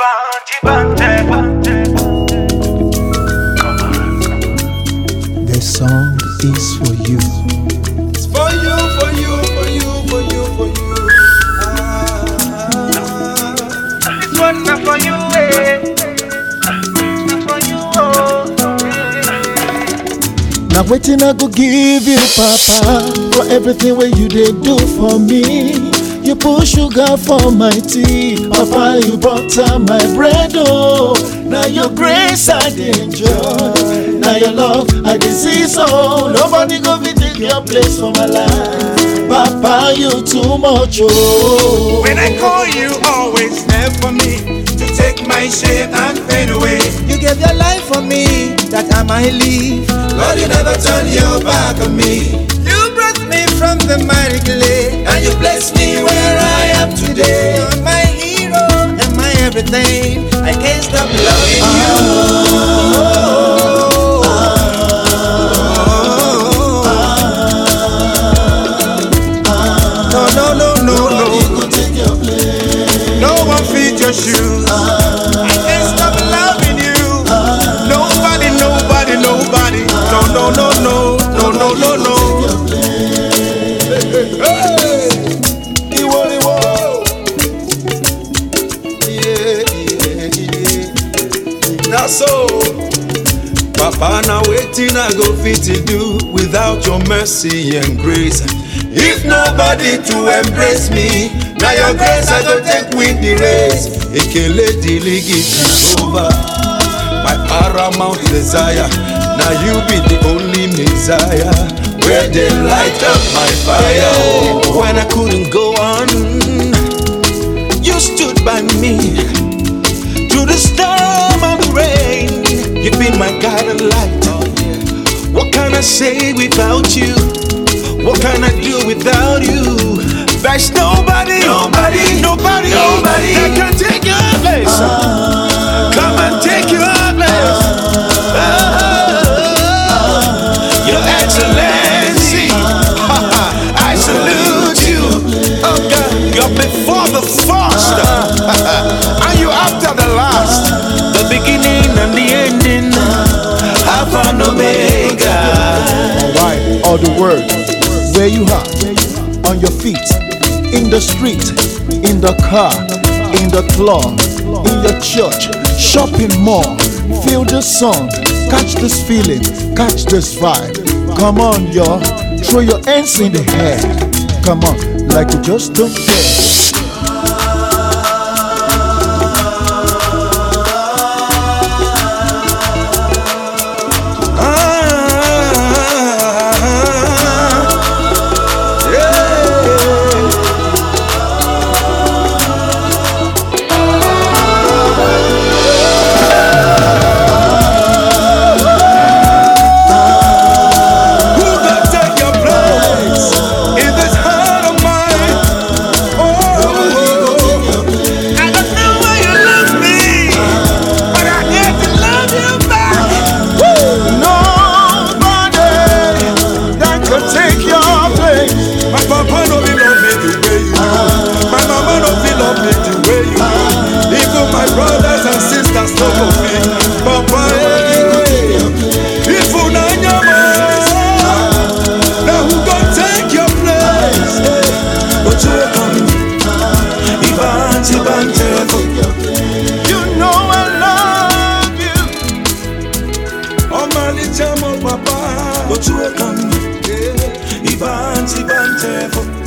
This song is for you. It's for you, for you, for you, for you, for you. This one not for you, not for you, Now waiting I go give you, Papa, for everything what you did do for me. You put sugar for my tea, Papa, you butter my bread, oh. Now your grace I dey enjoy, now your love I dey see, so nobody go fit take your place for my life. Papa, you too much, oh. When I call you, always there for me to take my shame and pain away. You gave your life for me that I might live. Lord, you never turn your back on me. You brought me from the mighty clay, and you blessed me where I am today. You're my hero and my everything. I can't stop loving you. No, no, no, no, no. No one fit your shoes. I can't stop loving you. Nobody, nobody, nobody. No, no, no, no, no, no, no, no. Hey, Iwo, Iwo. Yeah, yeah, yeah. Now so, Papa, now waiting I go fit to do without your mercy and grace. If nobody to embrace me, now your grace I go take win the race. Ekele diligi Jehovah, my paramount desire. Now you be the only Messiah, where they light up my fire. Oh, when I couldn't go on, you stood by me through the storm and the rain. You've been my guide and light. What can I say without you? What can I do without you? There's nobody, nobody, nobody, nobody that can take your place. Come and take your place. Your Excellency, I salute you. Oh God, you're before the first, and you after the last, the beginning and the ending, Alpha and Omega. Alright, all the word. Where you are, on your feet, in the street, in the car, in the club, in your church, shopping mall. Feel the song, catch this feeling, catch this vibe. Come on, y'all, throw your hands in the air. Come on, like you just don't care. You know I love you. Oh, my little Papa, but you welcome me. Iban,